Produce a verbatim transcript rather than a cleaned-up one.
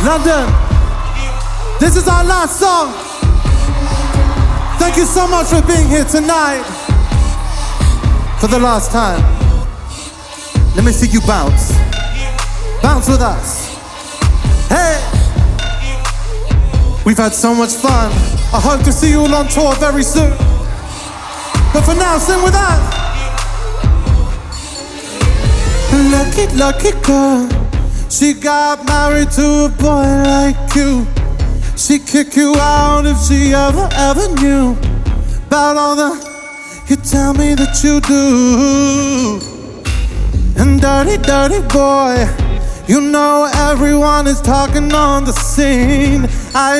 London, this is our last song. Thank you so much for being here tonight. For the last time. Let me see you bounce. Bounce with us. Hey! We've had so much fun. I hope to see you all on tour very soon. But for now, sing with us. Lucky, lucky girl. She got married to a boy like you. She'd kick you out if she ever, ever knew about all the you tell me that you do. And dirty, dirty boy, you know everyone is talking on the scene. I